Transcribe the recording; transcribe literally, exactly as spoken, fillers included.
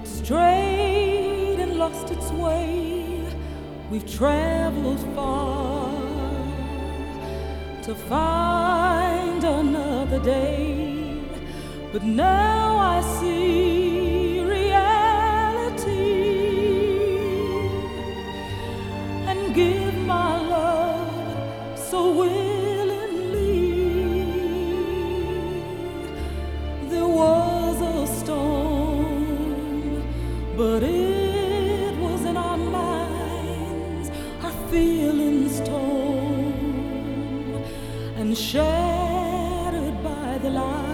It strayed and lost its way. We've traveled far to find another day, but now I see reality and give my love so willingly. There was a storm, but it was in our minds, our feelings torn and shattered by the light.